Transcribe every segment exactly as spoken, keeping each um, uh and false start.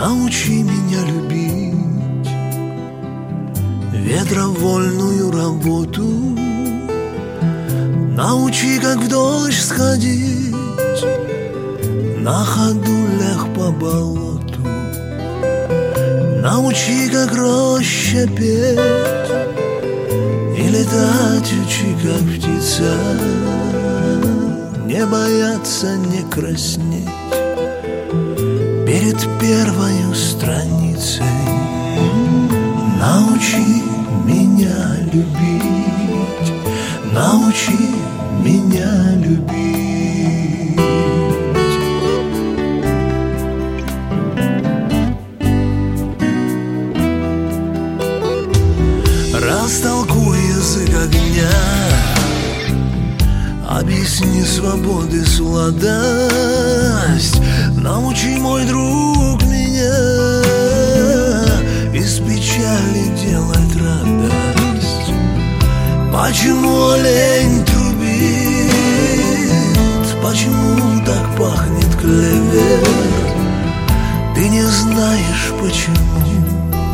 научи меня любить ветровольную работу, научи, как в дождь сходить, на ходу лег по болоту, научи, как роща петь, и летать учи, как птица, не бояться, не краснеть перед первой страницей. Научи меня любить, научи меня любить. Растолкуй язык огня, объясни свободы сладость, научи, мой друг, меня из печали делать радость. Почему олень трубит, почему так пахнет клевер? Ты не знаешь, почему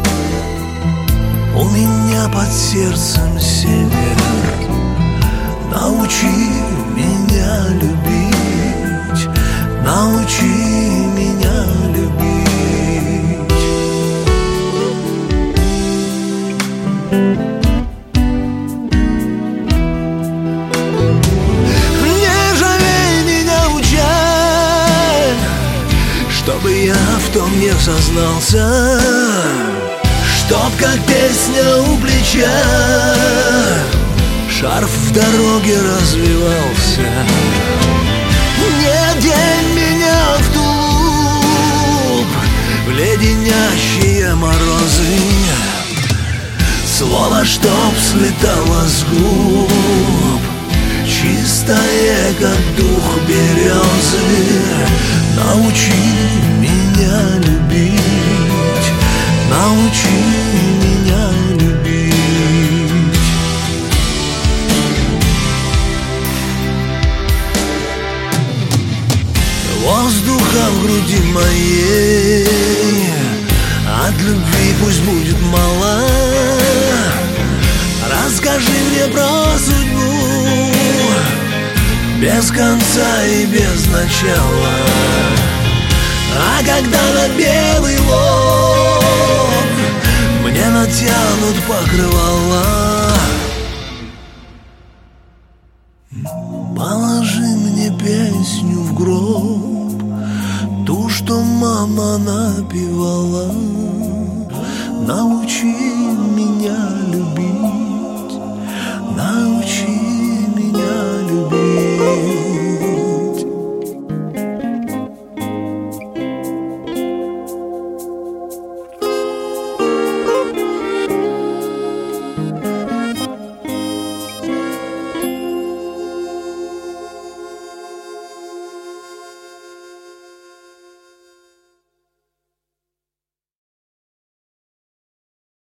у меня под сердцем север. Научи меня любить, научи меня любить. Не жалей меня, учай, чтобы я в том не сознался, чтоб как песня у плеча шарф в дороге развивался. Не день меня в тулуп, в леденящие морозы, слово, чтоб слетало с губ, чистое, как дух березы. Научи меня любить, научи меня любить. Воздуха в груди моей от любви пусть будет мало. Расскажи мне про судьбу без конца и без начала. А когда на белый лоб мне натянут покрывала, положи мне песню в гроб, ту, что мама напевала. Научи меня любить.